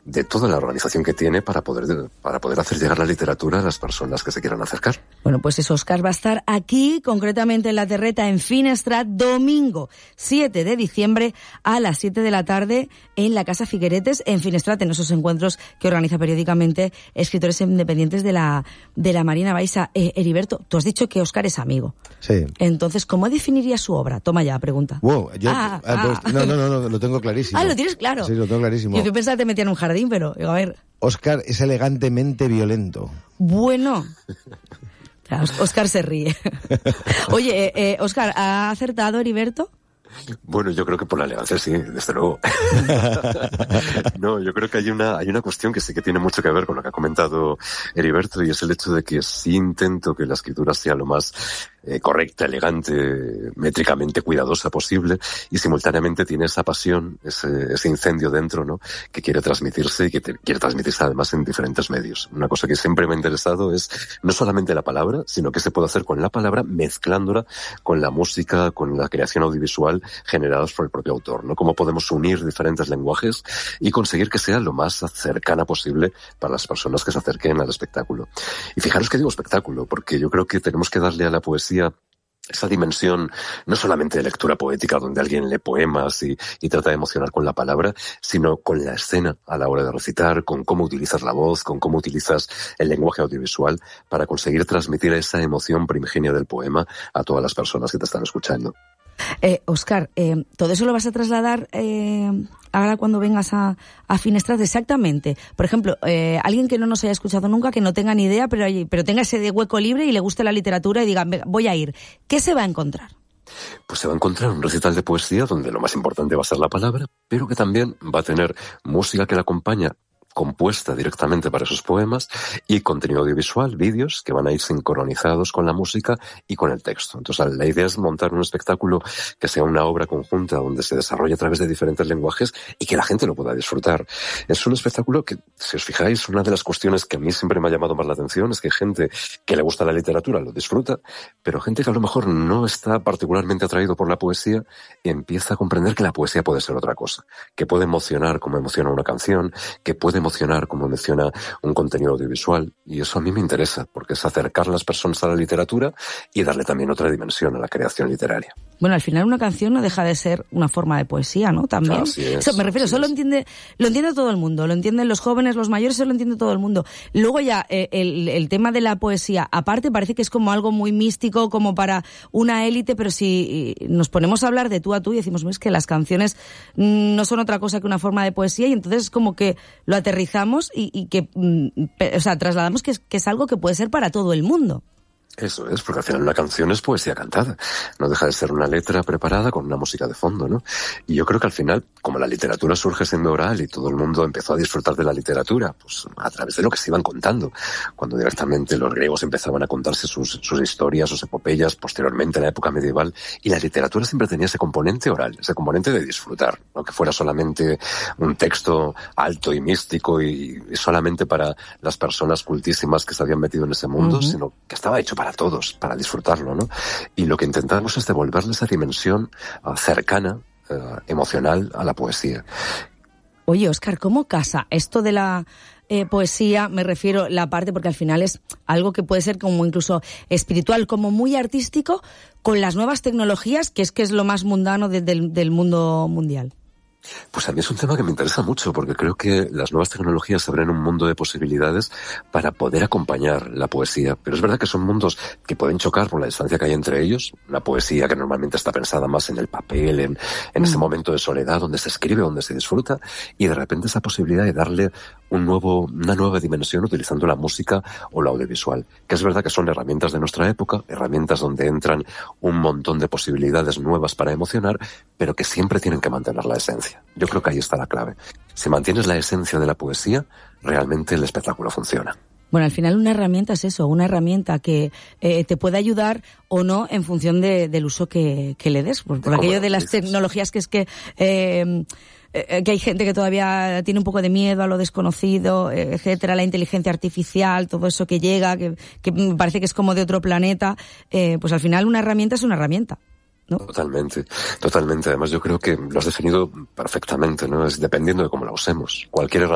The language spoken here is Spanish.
de toda la organización que tiene para poder hacer llegar la literatura a las personas que se quieran acercar. Bueno, pues eso, Óscar va a estar aquí, concretamente en La Terreta, en Finestrat, domingo 7 de diciembre a las 7 de la tarde en la Casa Figueretes, en Finestrat, en esos encuentros que organiza periódicamente escritores independientes de la Marina Baixa. Heriberto, tú has dicho que Óscar es amigo. Sí. Entonces, ¿cómo definirías su obra? Toma ya, pregunta. Wow, no, lo tengo clarísimo. ¿Lo tienes claro? Sí, lo tengo clarísimo. Yo pensaba que te metía en un jardín, pero digo, a ver. Óscar es elegantemente violento. Bueno. Óscar se ríe. Oye, Óscar, ¿ha acertado Heriberto? Bueno, yo creo que por la elegancia sí, desde luego. No, yo creo que hay una cuestión que sí que tiene mucho que ver con lo que ha comentado Heriberto, y es el hecho de que sí intento que la escritura sea lo más correcta, elegante, métricamente cuidadosa posible, y simultáneamente tiene esa pasión, ese incendio dentro, ¿no?, que quiere transmitirse y que quiere transmitirse además en diferentes medios. Una cosa que siempre me ha interesado es no solamente la palabra, sino qué se puede hacer con la palabra mezclándola con la música, con la creación audiovisual generados por el propio autor, ¿no? Cómo podemos unir diferentes lenguajes y conseguir que sea lo más cercana posible para las personas que se acerquen al espectáculo. Y fijaros que digo espectáculo, porque yo creo que tenemos que darle a la poesía esa dimensión no solamente de lectura poética donde alguien lee poemas y trata de emocionar con la palabra, sino con la escena a la hora de recitar, con cómo utilizas la voz, con cómo utilizas el lenguaje audiovisual para conseguir transmitir esa emoción primigenia del poema a todas las personas que te están escuchando. Óscar, ¿todo eso lo vas a trasladar ahora cuando vengas a Finestrat exactamente? Por ejemplo, alguien que no nos haya escuchado nunca, que no tenga ni idea, pero tenga ese hueco libre y le guste la literatura y diga, voy a ir. ¿Qué se va a encontrar? Pues se va a encontrar un recital de poesía donde lo más importante va a ser la palabra, pero que también va a tener música que la acompaña, compuesta directamente para esos poemas, y contenido audiovisual, vídeos que van a ir sincronizados con la música y con el texto. Entonces, la idea es montar un espectáculo que sea una obra conjunta donde se desarrolle a través de diferentes lenguajes y que la gente lo pueda disfrutar. Es un espectáculo que, si os fijáis, una de las cuestiones que a mí siempre me ha llamado más la atención es que gente que le gusta la literatura lo disfruta, pero gente que a lo mejor no está particularmente atraído por la poesía empieza a comprender que la poesía puede ser otra cosa, que puede emocionar como emociona una canción, que puede emocionar como menciona un contenido audiovisual, y eso a mí me interesa porque es acercar a las personas a la literatura y darle también otra dimensión a la creación literaria. Bueno, al final una canción no deja de ser una forma de poesía, ¿no? También. Así es, eso me refiero, eso lo entiende todo el mundo, lo entienden los jóvenes, los mayores, eso lo entiende todo el mundo. Luego ya el tema de la poesía, aparte parece que es como algo muy místico, como para una élite, pero si nos ponemos a hablar de tú a tú y decimos, es que las canciones no son otra cosa que una forma de poesía, y entonces es como que lo aterrizamos y que, trasladamos que es algo que puede ser para todo el mundo. Eso es, porque al final una canción es poesía cantada. No deja de ser una letra preparada con una música de fondo, ¿no? Y yo creo que al final, como la literatura surge siendo oral y todo el mundo empezó a disfrutar de la literatura, pues a través de lo que se iban contando. Cuando directamente los griegos empezaban a contarse sus historias, sus epopeyas, posteriormente en la época medieval, y la literatura siempre tenía ese componente oral, ese componente de disfrutar, no que fuera solamente un texto alto y místico y solamente para las personas cultísimas que se habían metido en ese mundo, sino que estaba hecho para todos, para disfrutarlo, ¿no? Y lo que intentamos es devolverle esa dimensión cercana, emocional a la poesía. Oye, Óscar, ¿cómo casa esto de la poesía? Me refiero la parte, porque al final es algo que puede ser como incluso espiritual, como muy artístico, con las nuevas tecnologías, que es lo más mundano del mundo mundial. Pues a mí es un tema que me interesa mucho, porque creo que las nuevas tecnologías abren un mundo de posibilidades para poder acompañar la poesía. Pero es verdad que son mundos que pueden chocar por la distancia que hay entre ellos. Una poesía que normalmente está pensada más en el papel, en ese momento de soledad donde se escribe, donde se disfruta, y de repente esa posibilidad de darle una nueva dimensión utilizando la música o lo audiovisual. Que es verdad que son herramientas de nuestra época, herramientas donde entran un montón de posibilidades nuevas para emocionar, pero que siempre tienen que mantener la esencia. Yo creo que ahí está la clave. Si mantienes la esencia de la poesía, realmente el espectáculo funciona. Bueno, al final una herramienta es eso, una herramienta que te puede ayudar o no en función del uso que le des. Por aquello de las tecnologías que hay gente que todavía tiene un poco de miedo a lo desconocido, etcétera, la inteligencia artificial, todo eso que llega, que me parece que es como de otro planeta, pues al final una herramienta es una herramienta, ¿no? Totalmente. Además, yo creo que lo has definido perfectamente, ¿no? Es dependiendo de cómo la usemos. Cualquier